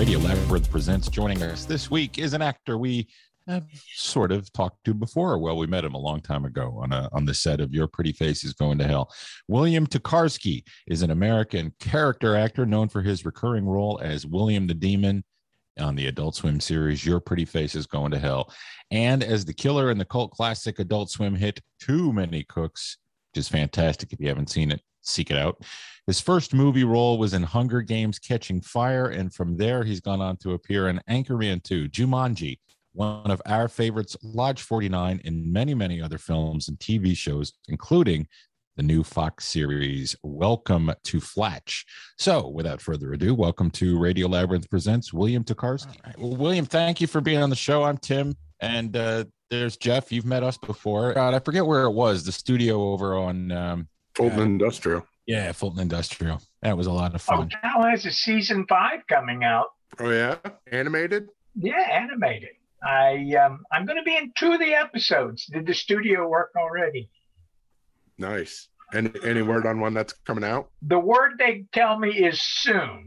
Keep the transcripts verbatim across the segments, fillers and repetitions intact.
Radio Labyrinth presents. Joining us this week is an actor we have sort of talked to before. Well, we met him a long time ago on a, on the set of Your Pretty Face is Going to Hell. William Tokarski is an American character actor known for his recurring role as William the Demon on the Adult Swim series Your Pretty Face is Going to Hell, and as the killer in the cult classic Adult Swim hit Too Many Cooks, which is fantastic. If you haven't seen it, seek it out. His first movie role was in Hunger Games: Catching Fire, and from there he's gone on to appear in Anchorman two, Jumanji, one of our favorites, Lodge forty-nine, and many, many other films and T V shows, including the new Fox series, Welcome to Flatch. So without further ado, welcome to Radio Labyrinth Presents William Tokarski. Right. Well, William, thank you for being on the show. I'm Tim, and uh, there's Jeff. You've met us before. God, I forget where it was, the studio over on... Um, Fulton uh, Industrial. Yeah, Fulton Industrial. That was a lot of fun. Oh, now has a season five coming out. Oh, yeah? Animated? Yeah, animated. I, um, I'm going to be in two of the episodes. Did the studio work already? Nice. Any, any word on one that's coming out? The word they tell me is soon.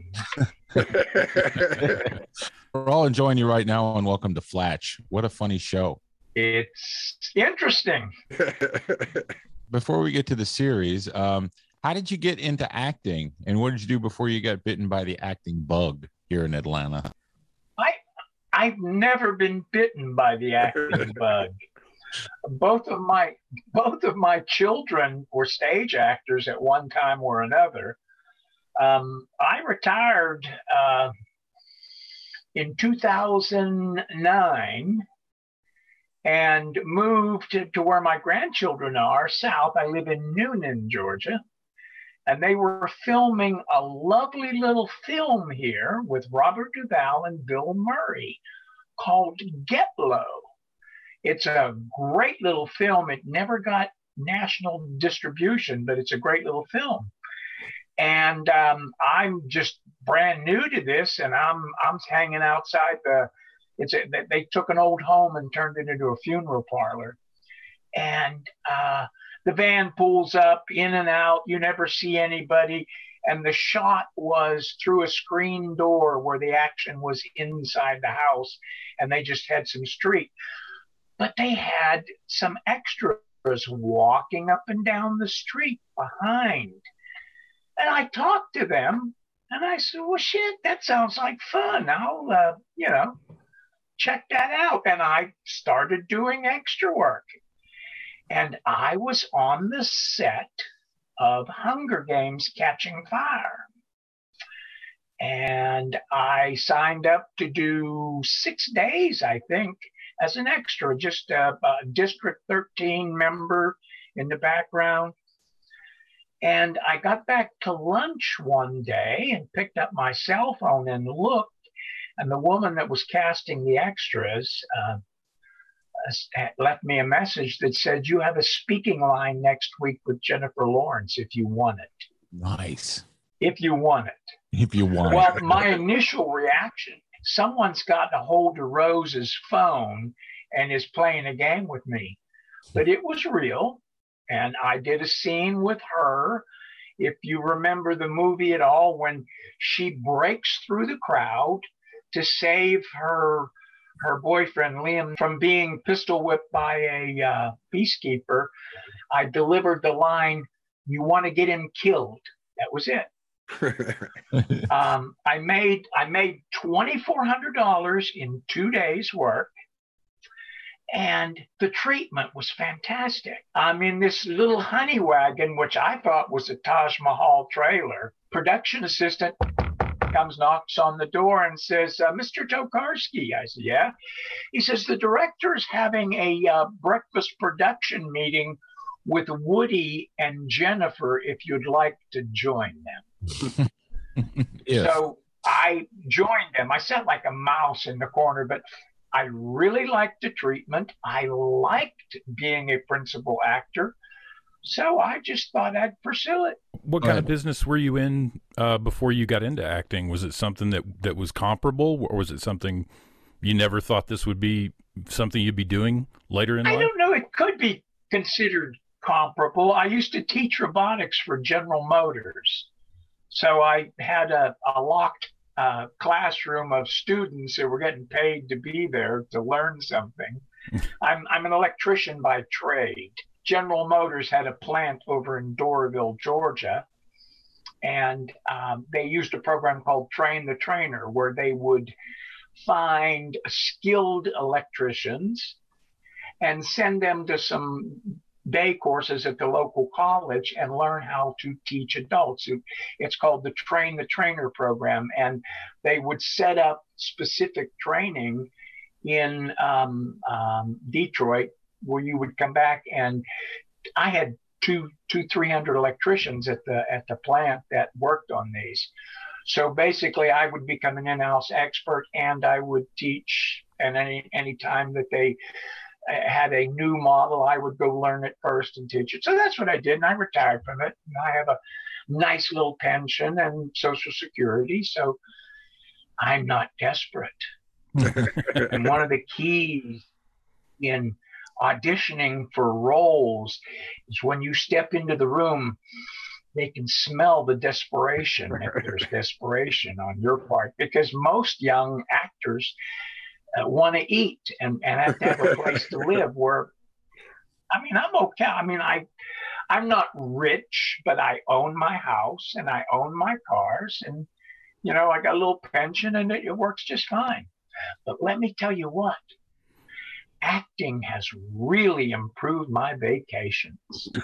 We're all enjoying you right now on Welcome to Flatch. What a funny show. It's interesting. Before we get to the series, um, how did you get into acting, and what did you do before you got bitten by the acting bug here in Atlanta? I, I've never been bitten by the acting bug. Both of my both of my children were stage actors at one time or another. Um, I retired uh, in two thousand nine and moved to, to where my grandchildren are, south. I live in Newnan, Georgia. And they were filming a lovely little film here with Robert Duvall and Bill Murray called Get Low. It's a great little film. It never got national distribution, but it's a great little film. And um, I'm just brand new to this, and I'm I'm hanging outside the. It's a, they took an old home and turned it into a funeral parlor, and uh, the van pulls up in and out. You never see anybody, and the shot was through a screen door where the action was inside the house, and they just had some street. But they had some extras walking up and down the street behind. And I talked to them, and I said, well, shit, that sounds like fun. I'll, uh, you know, check that out. And I started doing extra work. And I was on the set of Hunger Games: Catching Fire. And I signed up to do six days, I think, as an extra, just a, a District thirteen member in the background. And I got back to lunch one day and picked up my cell phone and looked, and the woman that was casting the extras uh, left me a message that said, you have a speaking line next week with Jennifer Lawrence if you want it. Nice. If you want it. If you want well, it. Well, my initial reaction, someone's gotten a hold of Rose's phone and is playing a game with me. But it was real. And I did a scene with her. If you remember the movie at all, when she breaks through the crowd to save her her boyfriend, Liam, from being pistol whipped by a uh, peacekeeper, I delivered the line, you want to get him killed. That was it. um, I made I made twenty-four hundred dollars in two days' work, and the treatment was fantastic. I'm in this little honey wagon, which I thought was a Taj Mahal trailer. Production assistant comes, knocks on the door and says, uh, Mister Tokarski. I said, yeah. He says, the director's having a uh, breakfast production meeting with Woody and Jennifer if you'd like to join them. Yes. So I joined them. I sat like a mouse in the corner, but I really liked the treatment. I liked being a principal actor. So I just thought I'd pursue it. What kind of business were you in uh, before you got into acting? Was it something that, that was comparable, or was it something you never thought this would be something you'd be doing later in I life? I don't know. It could be considered comparable. I used to teach robotics for General Motors. So I had a, a locked uh, classroom of students who were getting paid to be there to learn something. I'm, I'm an electrician by trade. General Motors had a plant over in Doraville, Georgia, and um, they used a program called Train the Trainer, where they would find skilled electricians and send them to some day courses at the local college and learn how to teach adults. It's called the Train the Trainer program, and they would set up specific training in um, um, Detroit, where you would come back, and I had two, two, three hundred electricians at the at the plant that worked on these. So basically, I would become an in-house expert, and I would teach. And any any time that they had a new model, I would go learn it first and teach it. So that's what I did, and I retired from it. And I have a nice little pension and Social Security, so I'm not desperate. And one of the keys in auditioning for roles is when you step into the room, they can smell the desperation if there's desperation on your part, because most young actors uh, want to eat and, and have to have a place to live. Where, I mean, I'm okay. I mean, I, I'm not rich, but I own my house and I own my cars, and, you know, I got a little pension and it, it works just fine. But let me tell you what, acting has really improved my vacations.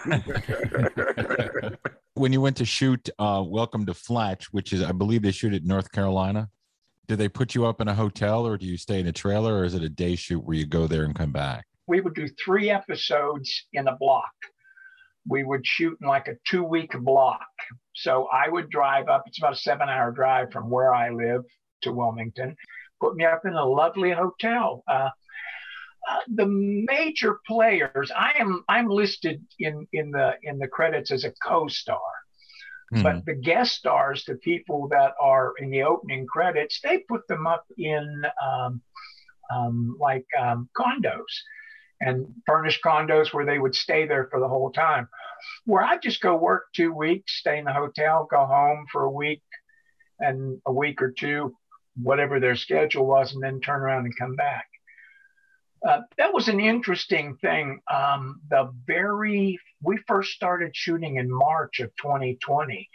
When you went to shoot uh, Welcome to Fletch, which is, I believe they shoot at North Carolina, do they put you up in a hotel, or do you stay in a trailer, or is it a day shoot where you go there and come back? We would do three episodes in a block. We would shoot in like a two-week block. So I would drive up. It's about a seven-hour drive from where I live to Wilmington. Put me up in a lovely hotel. Uh, uh, the major players, I am I'm listed in in the in the credits as a co-star. Mm-hmm. But the guest stars, the people that are in the opening credits, they put them up in um, um, like um, condos, and furnished condos where they would stay there for the whole time. Where I just go work two weeks, stay in the hotel, go home for a week and a week or two, whatever their schedule was, and then turn around and come back. Uh, that was an interesting thing. Um, the very, we first started shooting in March of twenty twenty.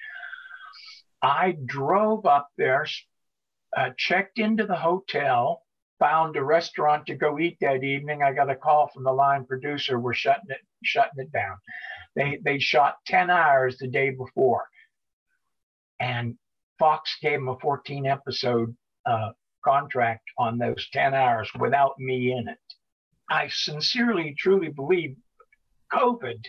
I drove up there, uh, checked into the hotel, found a restaurant to go eat that evening. I got a call from the line producer. We're shutting it, shutting it down. They, they shot ten hours the day before, and Fox gave them a fourteen episode uh, contract on those ten hours without me in it. I sincerely, truly believe COVID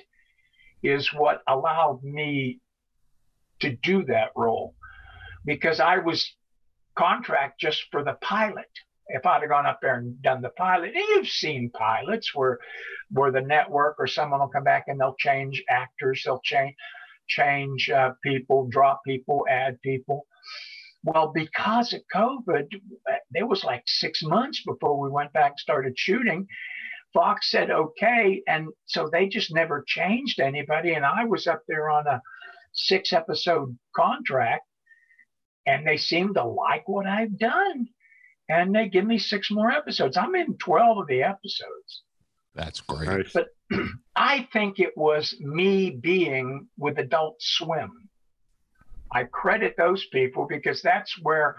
is what allowed me to do that role, because I was contract just for the pilot. If I'd have gone up there and done the pilot, and you've seen pilots where, where the network or someone will come back and they'll change actors, they'll change, change uh, people, drop people, add people. Well, because of COVID, it was like six months before we went back and started shooting. Fox said, okay. And so they just never changed anybody. And I was up there on a six episode contract, and they seemed to like what I've done. And they give me six more episodes. I'm in twelve of the episodes. That's great. But I think it was me being with Adult Swim. I credit those people because that's where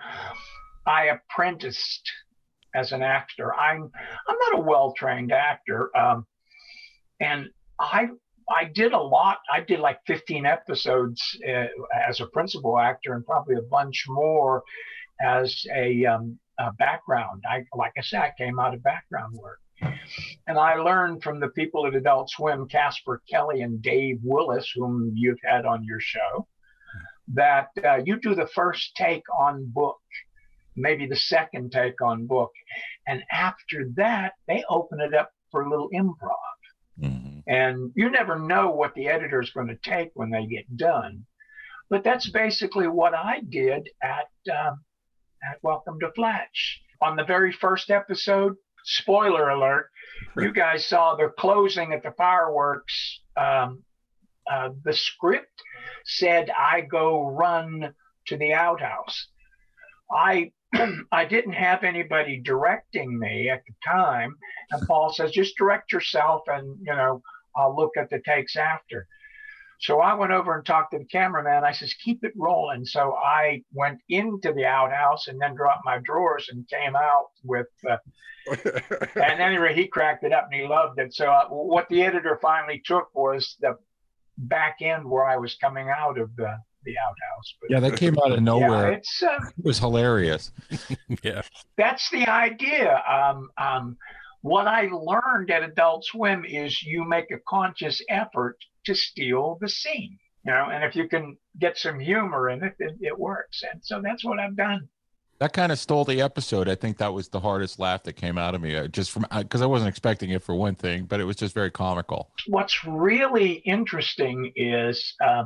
I apprenticed as an actor. I'm I'm not a well-trained actor, um, and I I did a lot. I did like fifteen episodes uh, as a principal actor, and probably a bunch more as a, um, a background. I like I said, I came out of background work, and I learned from the people at Adult Swim, Casper Kelly and Dave Willis, whom you've had on your show, that uh, you do the first take on book, maybe the second take on book. And after that, they open it up for a little improv. Mm-hmm. And you never know what the editor is going to take when they get done. But that's basically what I did at, uh, at Welcome to Fletch. On the very first episode, spoiler alert, you guys saw the closing at the fireworks. Um, uh, the script said I go run to the outhouse. I I didn't have anybody directing me at the time, and Paul says, just direct yourself, and you know, I'll look at the takes after. So I went over and talked to the cameraman. I says, keep it rolling. So I went into the outhouse and then dropped my drawers and came out with, uh, and anyway, he cracked it up and he loved it. So uh, what the editor finally took was the back end where I was coming out of the, the outhouse. But, yeah, that came out of nowhere. Yeah, it's, uh, it was hilarious. Yeah. That's the idea. Um, um, what I learned at Adult Swim is you make a conscious effort to steal the scene, you know, and if you can get some humor in it, it, it works. And so that's what I've done. That kind of stole the episode. I think that was the hardest laugh that came out of me, uh, just from because I wasn't expecting it for one thing, but it was just very comical. What's really interesting is uh,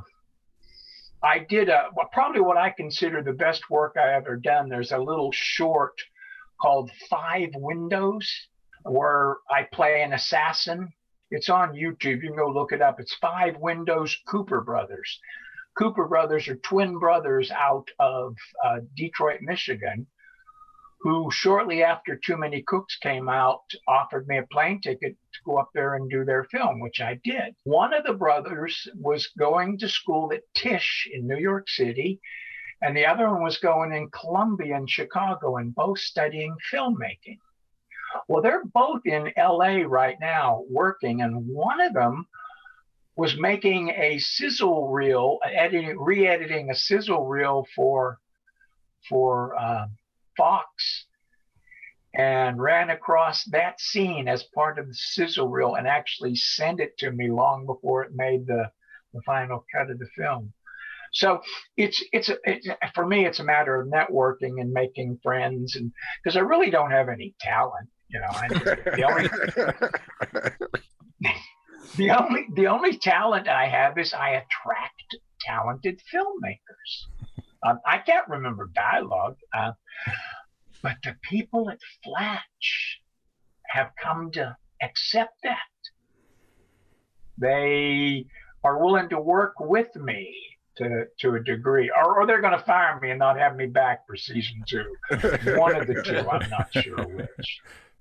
I did a well, probably what I consider the best work I ever done. There's a little short called Five Windows where I play an assassin. It's on YouTube. You can go look it up. It's Five Windows Cooper Brothers. Cooper Brothers are twin brothers out of uh, Detroit, Michigan, who shortly after Too Many Cooks came out, offered me a plane ticket to go up there and do their film, which I did. One of the brothers was going to school at Tisch in New York City, and the other one was going in Columbia in Chicago, and both studying filmmaking. Well, they're both in L A right now working, and one of them was making a sizzle reel, editing, re-editing a sizzle reel for for uh, Fox, and ran across that scene as part of the sizzle reel and actually sent it to me long before it made the, the final cut of the film. So it's it's, a, it's for me, it's a matter of networking and making friends, and because I really don't have any talent. You know, I, the only the only the only talent I have is I attract talented filmmakers. Um, I can't remember dialogue, uh, but the people at Flatch have come to accept that. They are willing to work with me to to a degree, or, or they're going to fire me and not have me back for season two. One of the two, I'm not sure which.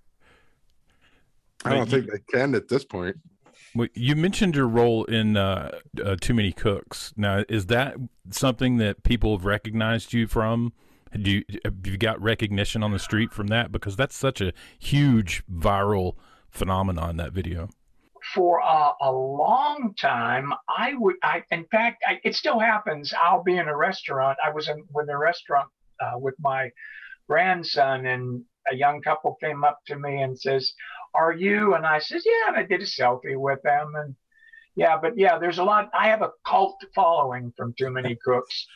I don't think they can at this point. Well, you mentioned your role in uh, uh, Too Many Cooks. Now, is that something that people have recognized you from? Do you, have you got recognition on the street from that? Because that's such a huge viral phenomenon, that video. For a, a long time, I would, I, in fact, I, it still happens. I'll be in a restaurant. I was in, in a restaurant uh, with my grandson, and a young couple came up to me and says, "Are you?" And I says, "Yeah." And I did a selfie with them. And yeah, but yeah, there's a lot. I have a cult following from Too Many Cooks.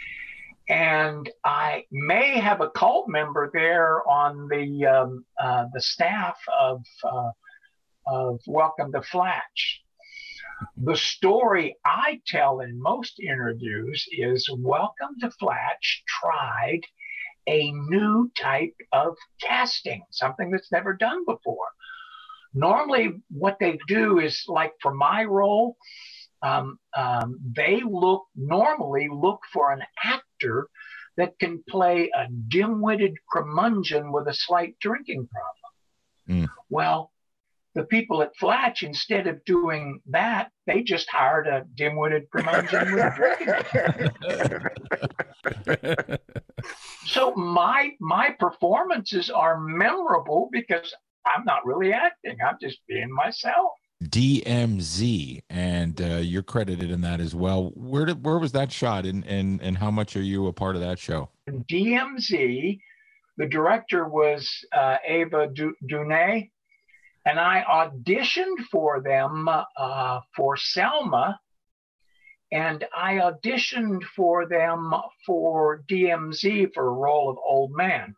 And I may have a cult member there on the um, uh, the staff of uh, of Welcome to Flatch. The story I tell in most interviews is Welcome to Flatch tried a new type of casting, something that's never done before. Normally, what they do is, like for my role, um, um, they look normally look for an actor that can play a dim-witted curmudgeon with a slight drinking problem. Mm. Well, the people at Flatch, instead of doing that, they just hired a dim-witted curmudgeon with a drinking problem. So my my performances are memorable because I'm not really acting. I'm just being myself. D M Z, and uh, you're credited in that as well. Where did where was that shot, and and and how much are you a part of that show? D M Z, the director was uh, Ava du- Dunay, and I auditioned for them uh, for Selma, and I auditioned for them for D M Z for a role of old man.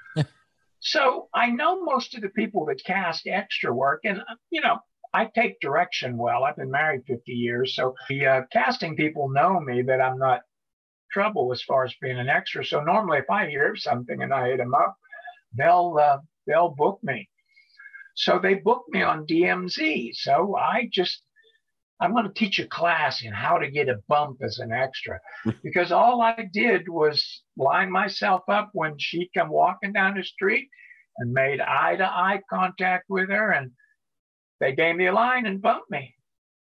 So I know most of the people that cast extra work, and you know, I take direction well. I've been married fifty years, so the uh, casting people know me that I'm not trouble as far as being an extra. So normally, if I hear something and I hit them up, they'll uh, they'll book me. So they booked me on D M Z. So I just I'm going to teach a class in how to get a bump as an extra, because all I did was line myself up when she'd come walking down the street and made eye to eye contact with her, and they gave me a line and bumped me.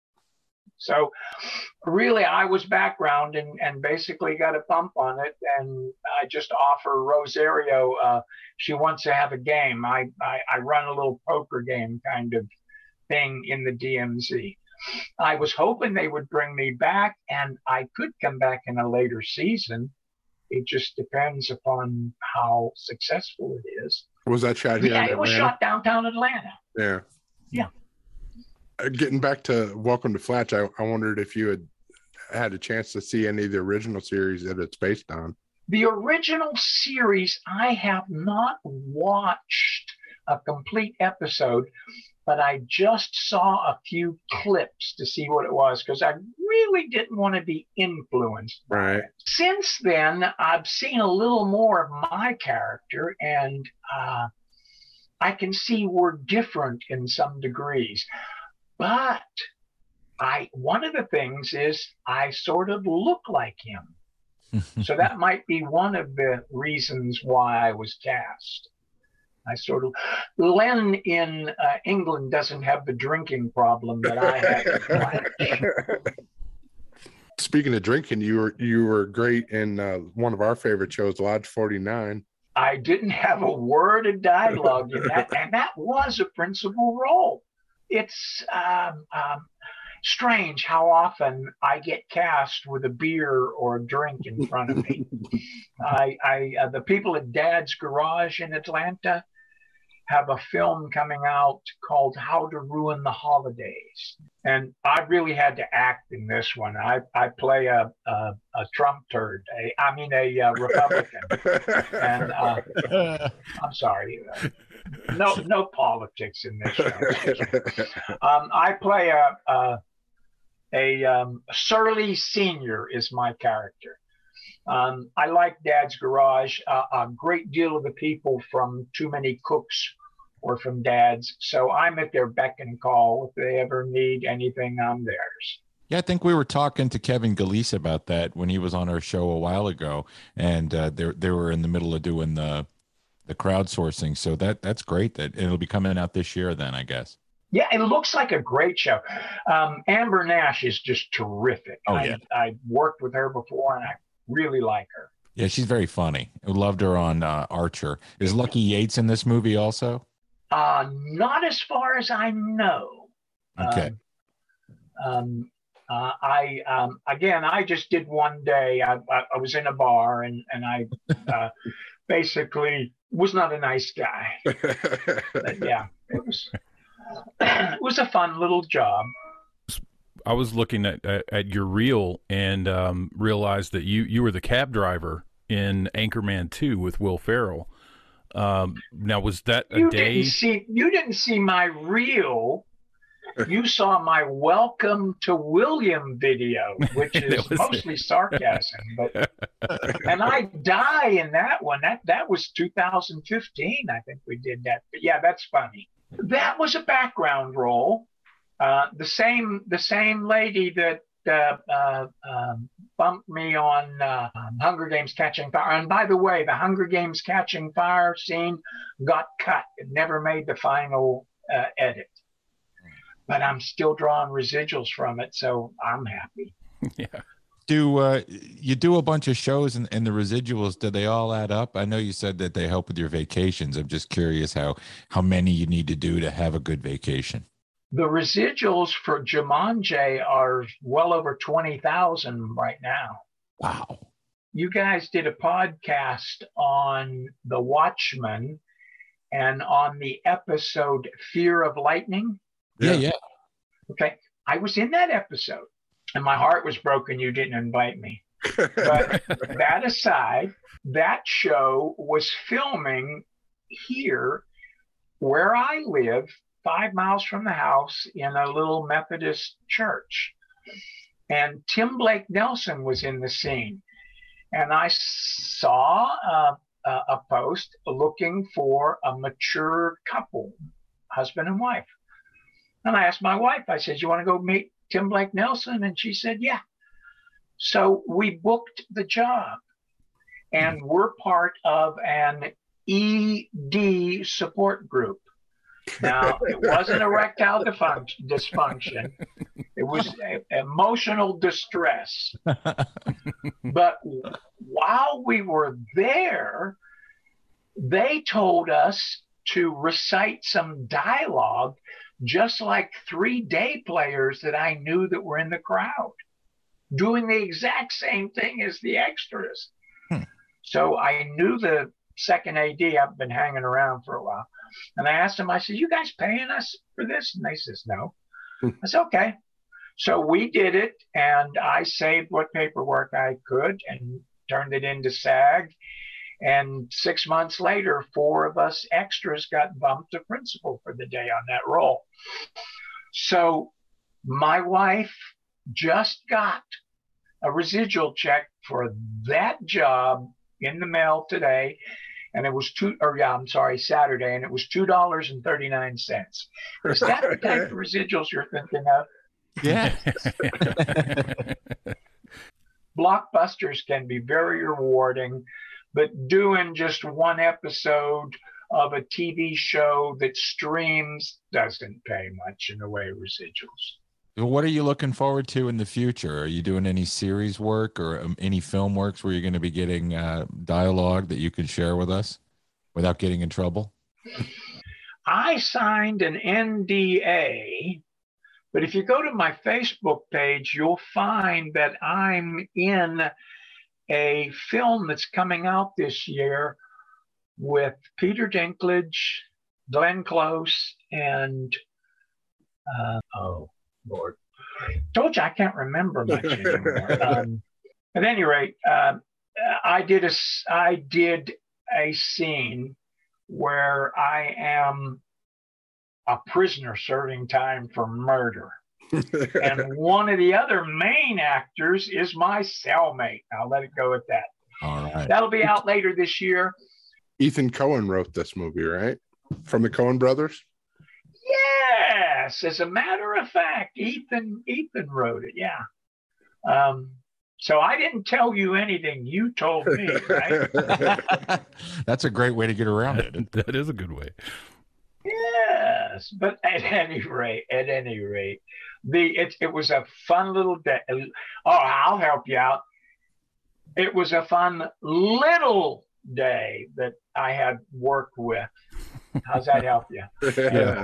So really I was background and, and basically got a bump on it. And I just offer Rosario, uh, she wants to have a game. I, I, I run a little poker game kind of thing in the D M Z. I was hoping they would bring me back, and I could come back in a later season. It just depends upon how successful it is. Was that shot here? Yeah, in it was Atlanta? shot downtown Atlanta. Yeah. Yeah. Uh, Getting back to Welcome to Flatch, I, I wondered if you had had a chance to see any of the original series that it's based on. The original series, I have not watched a complete episode, but I just saw a few clips to see what it was, because I really didn't want to be influenced. Right. Since then, I've seen a little more of my character, and uh, I can see we're different in some degrees. But I one of the things is I sort of look like him. So that might be one of the reasons why I was cast. I sort of, Len in uh, England doesn't have the drinking problem that I have. Speaking of drinking, you were you were great in uh, one of our favorite shows, Lodge forty-nine. I didn't have a word of dialogue in that, and that was a principal role. It's um, um, strange how often I get cast with a beer or a drink in front of me. I, I uh, the people at Dad's Garage in Atlanta have a film coming out called How to Ruin the Holidays. And I really had to act in this one. I, I play a, a, a Trump turd, a, I mean a, uh Republican. And uh, I'm sorry, uh, no no politics in this show. Um, I play a, a, a um, surly senior is my character. Um, I like Dad's Garage. Uh, a great deal of the people from Too Many Cooks or from Dad's. So I'm at their beck and call. If they ever need anything, I'm theirs. Yeah, I think we were talking to Kevin Galise about that when he was on our show a while ago, and uh, they they were in the middle of doing the the crowdsourcing. So that that's great. That it'll be coming out this year, then I guess. Yeah, it looks like a great show. Um, Amber Nash is just terrific. Oh yeah, I, I worked with her before, and I really like her. Yeah, she's very funny. I loved her on uh, Archer. Is Lucky Yates in this movie also? Uh, not as far as I know. Okay. Um, um, uh, I um, again, I just did one day. I, I, I was in a bar, and and I uh, basically was not a nice guy. But yeah, it was it was a fun little job. I was looking at, at, at your reel and um, realized that you, you were the cab driver in Anchorman two with Will Ferrell. Um, now, was that a you day? Didn't see, you didn't see my reel. You saw my Welcome to William video, which is mostly it. sarcasm. But and I die in that one. That that was two thousand fifteen. I think we did that. But yeah, that's funny. That was a background role. Uh, the same the same lady that uh, uh, um, bumped me on uh, Hunger Games Catching Fire. And by the way, the Hunger Games Catching Fire scene got cut. It never made the final uh, edit. But I'm still drawing residuals from it, so I'm happy. Yeah. Do uh, you do a bunch of shows and, and the residuals, do they all add up? I know you said that they help with your vacations. I'm just curious how how many you need to do to have a good vacation. The residuals for Jumanji are well over twenty thousand right now. Wow. You guys did a podcast on The Watchmen and on the episode Fear of Lightning. Yeah, yeah. Okay. I was in that episode and my heart was broken. You didn't invite me. But that aside, that show was filming here where I live, five miles from the house in a little Methodist church. And Tim Blake Nelson was in the scene. And I saw a, a, a post looking for a mature couple, husband and wife. And I asked my wife, I said, you want to go meet Tim Blake Nelson? And she said, yeah. So we booked the job, and we're part of an E D support group. Now, it wasn't erectile dysfunction. It was a, emotional distress. But while we were there, they told us to recite some dialogue, just like three day players that I knew that were in the crowd, doing the exact same thing as the extras. Hmm. So I knew the second A D. I've been hanging around for a while. And I asked him, I said, you guys paying us for this? And they says, no. I said, okay. So we did it, and I saved what paperwork I could and turned it into SAG. And six months later, four of us extras got bumped to principal for the day on that role. So my wife just got a residual check for that job in the mail today. And it was two, or yeah, I'm sorry, Saturday, and it was two dollars and thirty-nine cents. Is that the type of residuals you're thinking of? Yeah. Blockbusters can be very rewarding, but doing just one episode of a T V show that streams doesn't pay much in the way of residuals. What are you looking forward to in the future? Are you doing any series work or um, any film works where you're going to be getting uh, dialogue that you can share with us without getting in trouble? I signed an N D A, but if you go to my Facebook page, you'll find that I'm in a film that's coming out this year with Peter Dinklage, Glenn Close, and uh, oh, Lord. Told you I can't remember much anymore. um, at any rate, uh, I did a I did a scene where I am a prisoner serving time for murder, and one of the other main actors is my cellmate. I'll let it go at that. All right. That'll be out later this year. Ethan Coen wrote this movie, right? From the Coen brothers? Yes, as a matter of fact, Ethan Ethan wrote it. Yeah. Um, so I didn't tell you anything. You told me, right? That's a great way to get around it. That is a good way. Yes, but at any rate, at any rate, the it it was a fun little day. Oh, I'll help you out. It was a fun little day that I had worked with. How's that help you? Yeah.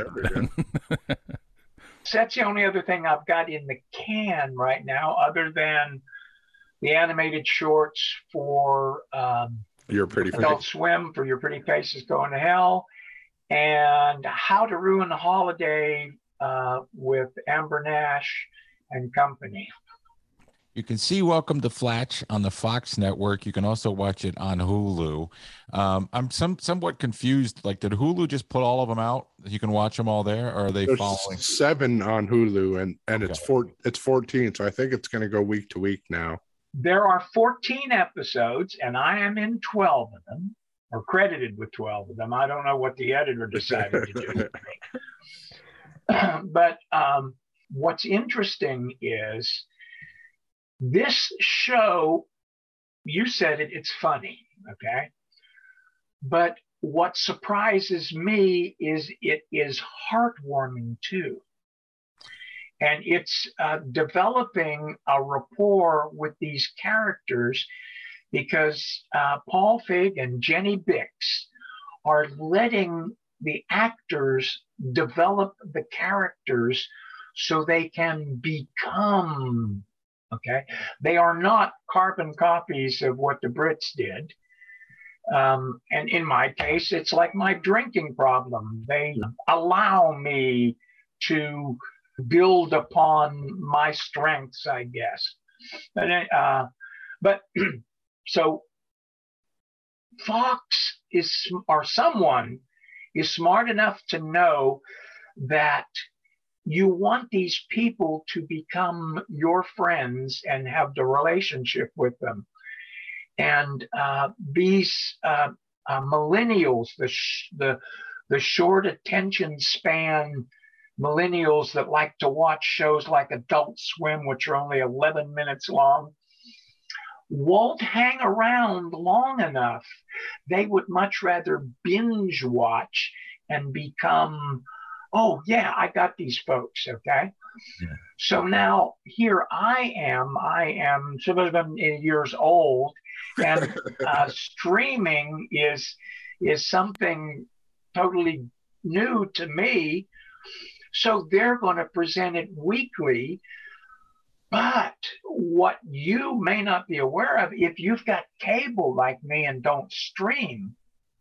So that's the only other thing I've got in the can right now, other than the animated shorts for um, Your Pretty Adult Face. Swim for Your Pretty Faces Going to Hell, and How to Ruin the Holiday uh, with Amber Nash and company. You can see Welcome to Flatch on the Fox network. You can also watch it on Hulu. Um, I'm some somewhat confused. Like, did Hulu just put all of them out? You can watch them all there, or are they There's following? seven on Hulu, and and Okay. it's four. It's fourteen. So I think it's going to go week to week now. There are fourteen episodes, and I am in twelve of them, or credited with twelve of them. I don't know what the editor decided to do with me. But um, what's interesting is this show, you said it, it's funny, okay? But what surprises me is it is heartwarming too. And it's uh, developing a rapport with these characters because uh, Paul Feig and Jenny Bix are letting the actors develop the characters so they can become, okay? They are not carbon copies of what the Brits did. Um, and in my case, it's like my drinking problem. They allow me to build upon my strengths, I guess. But, uh, but so Fox is, or someone is smart enough to know that you want these people to become your friends and have the relationship with them. And uh, these uh, uh, millennials, the, sh- the the short attention span millennials that like to watch shows like Adult Swim, which are only eleven minutes long, won't hang around long enough. They would much rather binge watch and become, oh, yeah, I got these folks, okay? Yeah. So now here I am, I am some of them years old, and uh, streaming is, is something totally new to me. So they're going to present it weekly. But what you may not be aware of, if you've got cable like me and don't stream,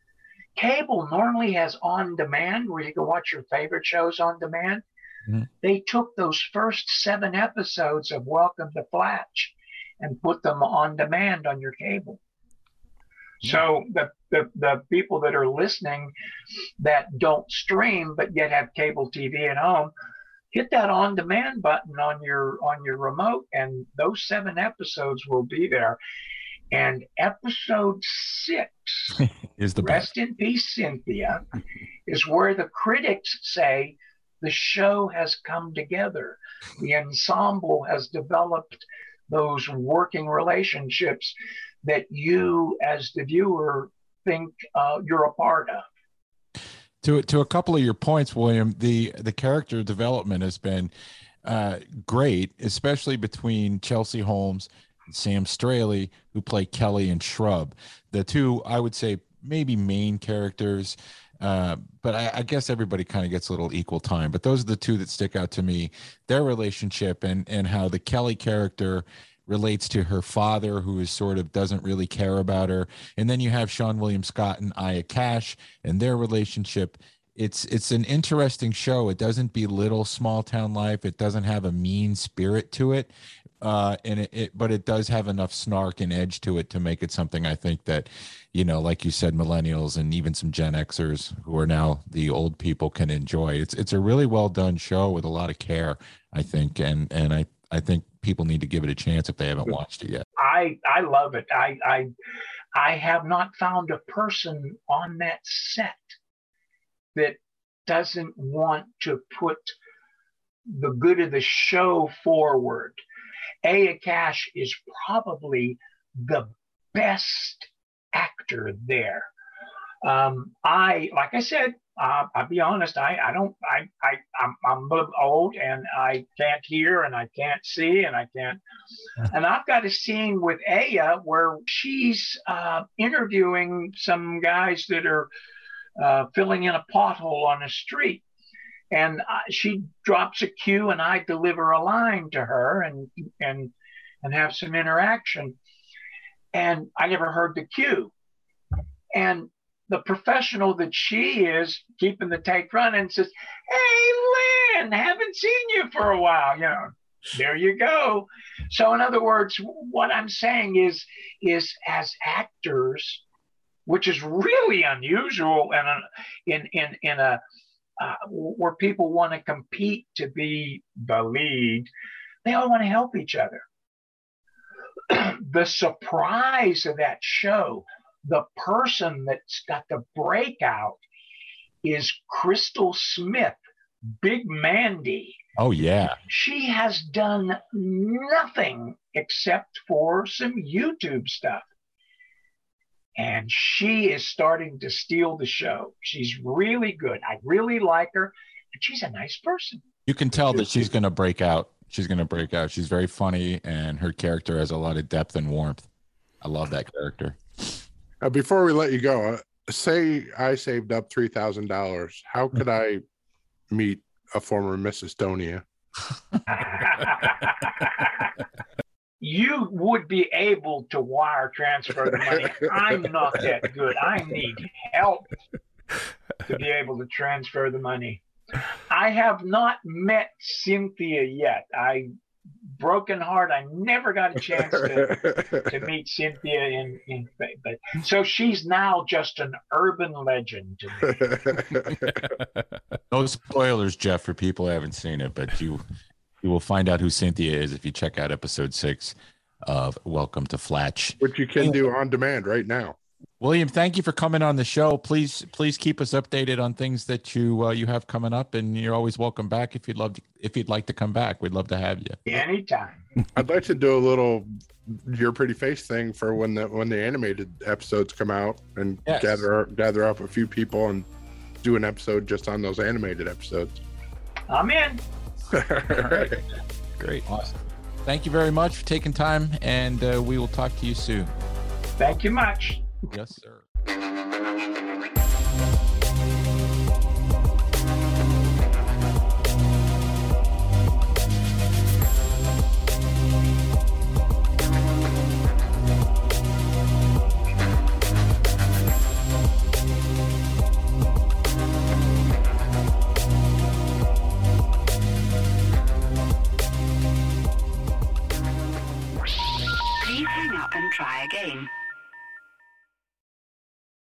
cable normally has on demand where you can watch your favorite shows on demand. Mm-hmm. They took those first seven episodes of Welcome to Flatch and put them on demand on your cable. Mm-hmm. So the, the, the people that are listening that don't stream but yet have cable T V at home, hit that on demand button on your on your remote, and those seven episodes will be there. And episode six is the Rest best. in Peace, Cynthia, is where the critics say the show has come together. The ensemble has developed those working relationships that you, as the viewer, think uh, you're a part of. To to a couple of your points, William, the the character development has been uh, great, especially between Chelsea Holmes and Sam Straley, who play Kelly and Shrub. The two, I would say, maybe main characters, uh, but I, I guess everybody kind of gets a little equal time. But those are the two that stick out to me, their relationship and and how the Kelly character relates to her father, who is sort of doesn't really care about her. And then you have Sean William Scott and Aya Cash and their relationship. It's it's an interesting show. It doesn't belittle small town life. It doesn't have a mean spirit to it. Uh, and it, it, but it does have enough snark and edge to it to make it something I think that, you know, like you said, millennials and even some Gen Xers who are now the old people can enjoy. It's it's a really well done show with a lot of care, I think, and and I I think people need to give it a chance if they haven't watched it yet. I I love it. I I I have not found a person on that set that doesn't want to put the good of the show forward. Aya Cash is probably the best actor there. Um, I, like I said, uh, I'll be honest, I, I don't, I, I, I'm, I'm old and I can't hear and I can't see and I can't, and I've got a scene with Aya where she's uh, interviewing some guys that are uh, filling in a pothole on a street. And uh, she drops a cue and I deliver a line to her and, and, and have some interaction. And I never heard the cue. And the professional that she is keeping the take running says, "Hey, Lynn, haven't seen you for a while." You know, there you go. So in other words, what I'm saying is, is as actors, which is really unusual and in, in, in a, uh, where people want to compete to be the lead, they all want to help each other. The surprise of that show, the person that's got the breakout is Crystal Smith, Big Mandy. Oh, yeah. She has done nothing except for some YouTube stuff. And she is starting to steal the show. She's really good. I really like her. And she's a nice person. You can tell that she's going to break out. She's going to break out. She's very funny, and her character has a lot of depth and warmth. I love that character. Uh, before we let you go, uh, say I saved up three thousand dollars. How could I meet a former Miss Estonia? You would be able to wire transfer the money. I'm not that good. I need help to be able to transfer the money. I have not met Cynthia yet. I broken heart. I never got a chance to, to meet Cynthia in, in but so she's now just an urban legend to me. No spoilers, Jeff, for people who haven't seen it, but you you will find out who Cynthia is if you check out episode six of Welcome to Flatch, which you can do on demand right now. William, thank you for coming on the show. Please, please keep us updated on things that you uh, you have coming up, and you're always welcome back if you'd love to, if you'd like to come back. We'd love to have you. Anytime. I'd like to do a little Your Pretty Face thing for when the when the animated episodes come out, and Yes. gather gather up a few people and do an episode just on those animated episodes. I'm in. right. Great. Awesome. Thank you very much for taking time, and uh, we will talk to you soon. Thank you much. Yes, sir. Please hang up and try again.